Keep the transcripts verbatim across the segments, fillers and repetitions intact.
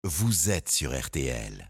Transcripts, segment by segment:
vous êtes sur R T L.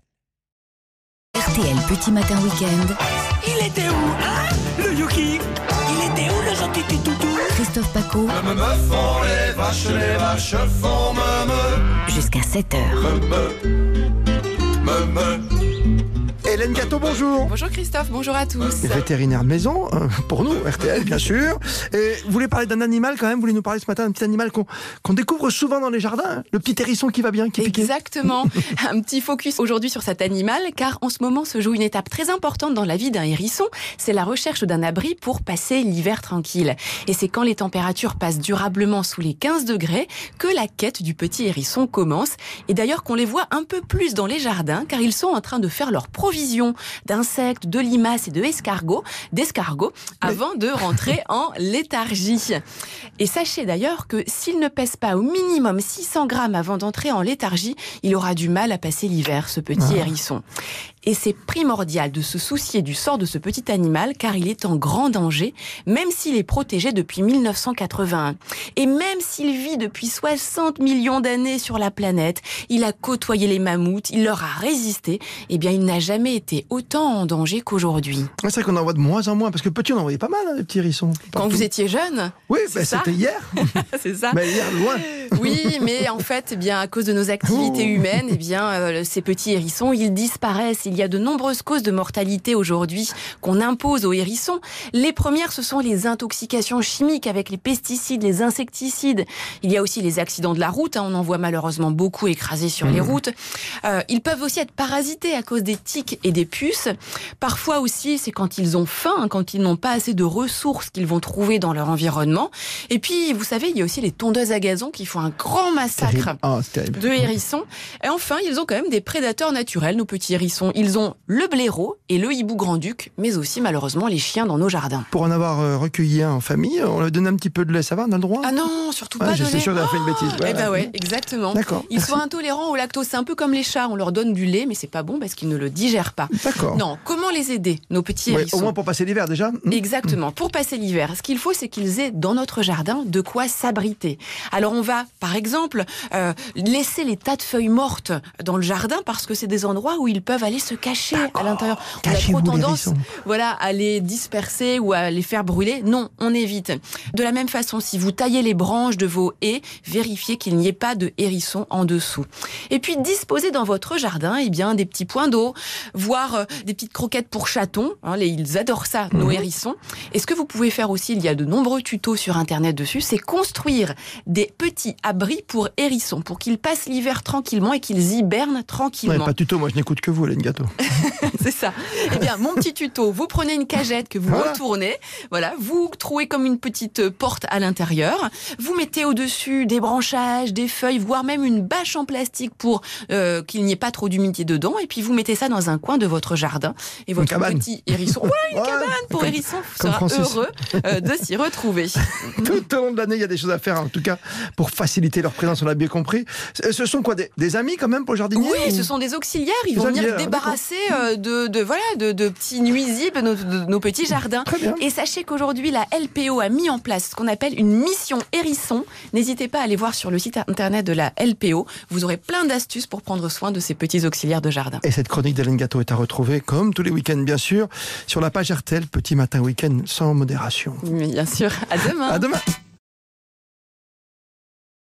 R T L Petit Matin Week-end. Il était où, hein, le Yuki? Il était où, le gentil petit toutou? Christophe Paco. Me, me, me font les vaches, les vaches font me, me. Jusqu'à sept heures. Me, me, me, me. Hélène Gâteau, bonjour. Bonjour Christophe, bonjour à tous. Vétérinaire de maison, euh, pour nous, R T L bien sûr. Et vous voulez parler d'un animal quand même, vous voulez nous parler ce matin d'un petit animal qu'on qu'on découvre souvent dans les jardins, hein, le petit hérisson qui va bien, qui est piqué. Exactement. Un petit focus aujourd'hui sur cet animal, car en ce moment se joue une étape très importante dans la vie d'un hérisson, c'est la recherche d'un abri pour passer l'hiver tranquille. Et c'est quand les températures passent durablement sous les quinze degrés que la quête du petit hérisson commence. Et d'ailleurs qu'on les voit un peu plus dans les jardins, car ils sont en train de faire leur provision d'insectes, de limaces et de escargots, d'escargots, avant de rentrer en léthargie. Et sachez d'ailleurs que s'il ne pèse pas au minimum six cents grammes avant d'entrer en léthargie, il aura du mal à passer l'hiver, ce petit ah. hérisson. Et c'est primordial de se soucier du sort de ce petit animal, car il est en grand danger, même s'il est protégé depuis mille neuf cent quatre-vingt-un. Et même s'il vit depuis soixante millions d'années sur la planète, il a côtoyé les mammouths, il leur a résisté, eh bien il n'a jamais été autant en danger qu'aujourd'hui. C'est vrai qu'on en voit de moins en moins, parce que petit on en voyait pas mal, hein, les petits hérissons. Quand vous étiez jeune? Oui, bah, c'était hier. C'est ça. Mais hier, loin. Oui, mais en fait, eh bien, à cause de nos activités oh. humaines, eh bien, euh, ces petits hérissons, ils disparaissent. Il y a de nombreuses causes de mortalité aujourd'hui qu'on impose aux hérissons. Les premières, ce sont les intoxications chimiques avec les pesticides, les insecticides. Il y a aussi les accidents de la route. Hein, on en voit malheureusement beaucoup écrasés sur mmh. les routes. Euh, ils peuvent aussi être parasités à cause des tiques et des puces. Parfois aussi, c'est quand ils ont faim, hein, quand ils n'ont pas assez de ressources qu'ils vont trouver dans leur environnement. Et puis, vous savez, il y a aussi les tondeuses à gazon qui font un grand massacre oh, de hérissons. Et enfin, ils ont quand même des prédateurs naturels, nos petits hérissons. Ils ont le blaireau et le hibou grand-duc, mais aussi malheureusement les chiens dans nos jardins. Pour en avoir euh, recueilli un en famille, on leur donne un petit peu de lait, ça va, on a le droit? Ah non, surtout ah, pas de lait. Je suis sûr d'avoir fait une bêtise. Ouais, eh ben ouais, exactement. D'accord. Ils Merci. sont intolérants au lactose. C'est un peu comme les chats, on leur donne du lait, mais c'est pas bon parce qu'ils ne le digèrent pas. D'accord. Non, comment les aider, nos petits ouais, hérissons? Au moins pour passer l'hiver déjà. Mmh. Exactement, pour passer l'hiver. Ce qu'il faut, c'est qu'ils aient dans notre jardin de quoi s'abriter. Alors on va, par exemple, euh, laisser les tas de feuilles mortes dans le jardin parce que c'est des endroits où ils peuvent aller se cacher à l'intérieur. On a trop tendance voilà, à les disperser ou à les faire brûler. Non, on évite. De la même façon, si vous taillez les branches de vos haies, vérifiez qu'il n'y ait pas de hérissons en dessous. Et puis, disposez dans votre jardin eh bien, des petits points d'eau, voire euh, des petites croquettes pour chatons. Hein, les, ils adorent ça, nos mmh. hérissons. Et ce que vous pouvez faire aussi, il y a de nombreux tutos sur Internet dessus, c'est construire des petits abris pour hérissons, pour qu'ils passent l'hiver tranquillement et qu'ils hibernent tranquillement. Ouais, pas tuto, moi je n'écoute que vous, Hélène Gâteau. C'est ça. Eh bien, mon petit tuto, vous prenez une cagette que vous voilà. retournez, voilà, vous trouez comme une petite porte à l'intérieur, vous mettez au-dessus des branchages, des feuilles, voire même une bâche en plastique pour euh, qu'il n'y ait pas trop d'humidité dedans, et puis vous mettez ça dans un coin de votre jardin, et votre petit hérisson, ouais, une ouais, cabane pour comme, hérisson, sera Francis. heureux euh, de s'y retrouver. Tout au long de l'année, il y a des choses à faire, en tout cas, pour faciliter leur présence, on l'a bien compris. Ce sont quoi, des, des amis quand même pour le jardinier? Oui, ou... ce sont des auxiliaires, ils des vont auxiliaires, venir débarrasser euh, de, de, voilà, de, de petits nuisibles de nos, de nos petits jardins. Très bien. Et sachez qu'aujourd'hui, la L P O a mis en place ce qu'on appelle une mission hérisson. N'hésitez pas à aller voir sur le site internet de la L P O. Vous aurez plein d'astuces pour prendre soin de ces petits auxiliaires de jardin. Et cette chronique d'Hélène Gâteau est à retrouver, comme tous les week-ends, bien sûr, sur la page R T L, Petit Matin Week-end sans modération. Bien sûr. À demain. À demain.